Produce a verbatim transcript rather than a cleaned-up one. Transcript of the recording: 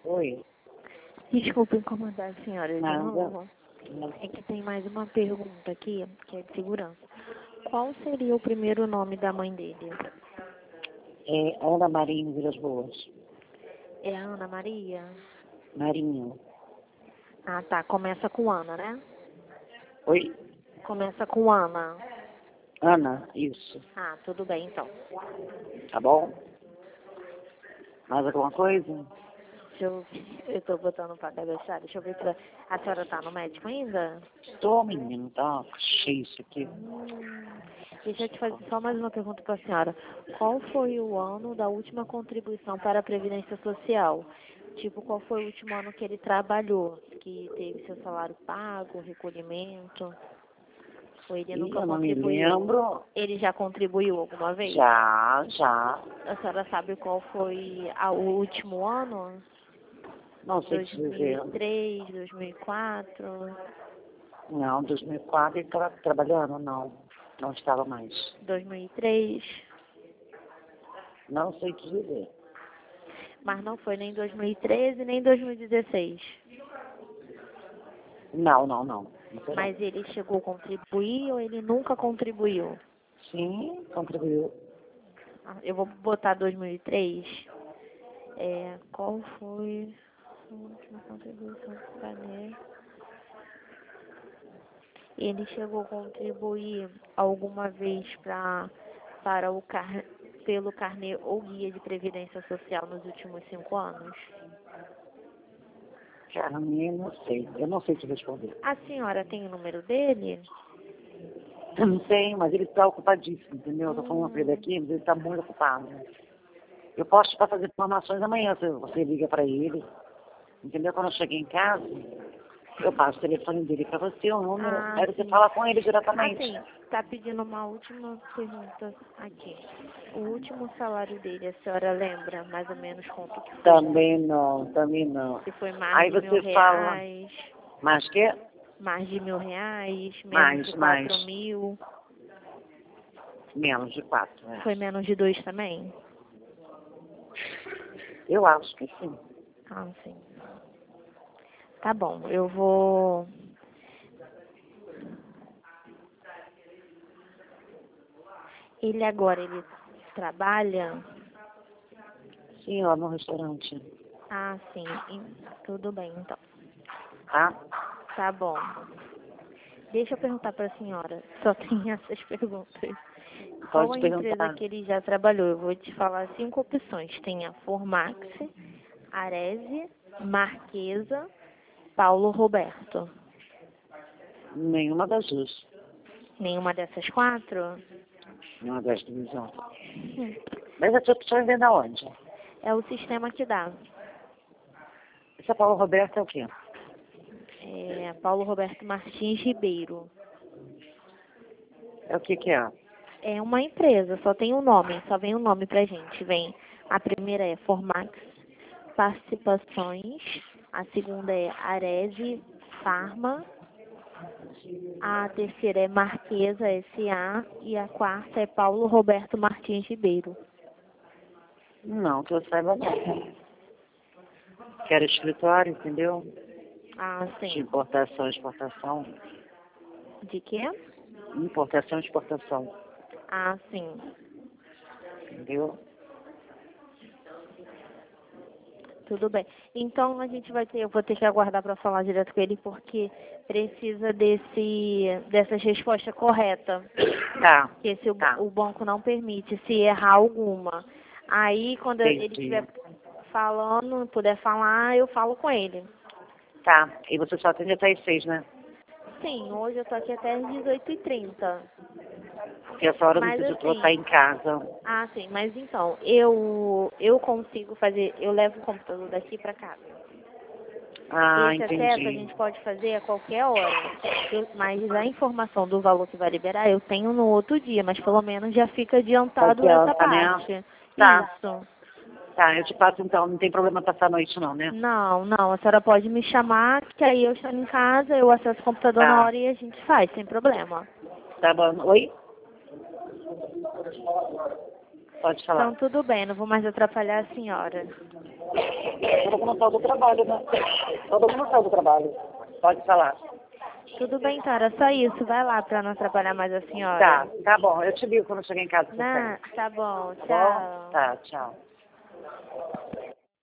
Oi. Desculpa incomodar a senhora de Nada. novo. É que tem mais uma pergunta aqui, que é de segurança. Qual seria o primeiro nome da mãe dele? É Ana Marinho Vilas Boas. É a Ana Maria? Marinho. Ah, tá. Começa com Ana, né? Oi? Começa com Ana. Ana, isso. Ah, tudo bem, então. Tá bom? Mais alguma coisa? Deixa eu... Eu tô botando pra cabeçar. Deixa eu ver se a senhora tá no médico ainda. Estou, menino, tá cheio isso aqui. Hum, deixa eu te fazer só mais uma pergunta para a senhora. Qual foi o ano da última contribuição para a Previdência Social? Tipo, qual foi o último ano que ele trabalhou? Que teve seu salário pago, recolhimento? Ou ele Ih, nunca eu não me contribuiu? lembro. Ele já contribuiu alguma vez? Já, já. A senhora sabe qual foi a- o último ano? Não sei te dizer. dois mil e três, dois mil e quatro, Não, dois mil e quatro ele estava trabalhando, não. Não estava mais. dois mil e três, Não sei te dizer. mas não foi nem dois mil e treze nem dois mil e dezesseis. Não, não, não. Não foi, não. Mas ele chegou a contribuir ou ele nunca contribuiu? Sim, contribuiu. Ah, eu vou botar dois mil e três. É, qual foi a última contribuição do Carnê? Ele chegou a contribuir alguma vez pra, para o car, pelo carnê ou guia de previdência social nos últimos cinco anos? Carne, não sei. Eu não sei te responder. A senhora tem o número dele? Eu não tenho, mas ele está ocupadíssimo, entendeu? Eu tô falando com ele Hum, aqui, mas ele está muito ocupado. Eu posso te passar as informações amanhã, se você liga para ele. Entendeu? Quando eu cheguei em casa, eu passo o telefone dele para você, o número, ah, aí você sim. fala com ele diretamente. Assim, tá pedindo uma última pergunta aqui. O último salário dele, a senhora lembra mais ou menos quanto que foi? Também não, também não. Se foi mais Aí de mil você fala, reais, mas que? mais de mil reais, menos Mais, de mais. quatro mil, Menos de quatro, né? foi menos de dois também? Eu acho que sim. Ah, sim. Tá bom, eu vou... Ele agora, ele trabalha? Sim, lá no restaurante. Ah, sim, em- tudo bem, então. Tá? Tá bom. Deixa eu perguntar para a senhora. Só tem essas perguntas. Qual a Pode empresa perguntar. que ele já trabalhou? Eu vou te falar cinco opções. Tem a Formax, Arese, Marquesa, Paulo Roberto. Nenhuma das duas. Nenhuma dessas quatro? Nenhuma das duas, não. Hum. Mas a tua opção vem da onde? É o sistema que dá. Essa Paulo Roberto é o quê? É Paulo Roberto Martins Ribeiro. É o que que é? É uma empresa, só tem um nome, só vem um nome pra gente. Vem, a primeira é Formax Participações, a segunda é Arese Pharma, a terceira é Marquesa S A e a quarta é Paulo Roberto Martins Ribeiro. Não, que eu saiba não. Quero escritório, entendeu? Ah, De sim. importação e exportação. De quê? Importação e exportação. Ah, sim. Entendeu? Tudo bem. Então a gente vai ter, eu vou ter que aguardar para falar direto com ele porque precisa desse dessas respostas corretas. Tá. Porque se o, Tá. o banco não permite se errar alguma. Aí quando ele Entendi. estiver falando, puder falar, eu falo com ele. Tá. E você só atende até as seis, né? Sim, hoje eu tô aqui até às dezoito e trinta. Porque essa hora eu não Mas sei se eu vou assim, estar em casa. ah, sim, mas então, eu eu consigo fazer, eu levo o computador daqui para casa. Ah, Esse acesso a entendi. gente pode fazer a qualquer hora. Eu- mas a informação do valor que vai liberar eu tenho no outro dia, mas pelo menos já fica adiantado essa Adianta, né? parte. Tá. Isso. Tá, eu te passo então. Não tem problema passar a noite não, né? Não, não, a senhora pode me chamar, que aí eu estou em casa, eu acesso o computador na Tá. hora e a gente faz, sem problema. Tá bom. Oi? Pode falar. Então tudo bem, não vou mais atrapalhar a senhora. todo mundo saiu do trabalho, né? Todo mundo saiu do trabalho. Pode falar. Tudo bem, Tara, só isso. Vai lá pra não atrapalhar mais a senhora. Tá, tá bom. Eu te ligo quando eu chegar em casa. Não, tá bom, Tá bom? tchau. Tá, tchau.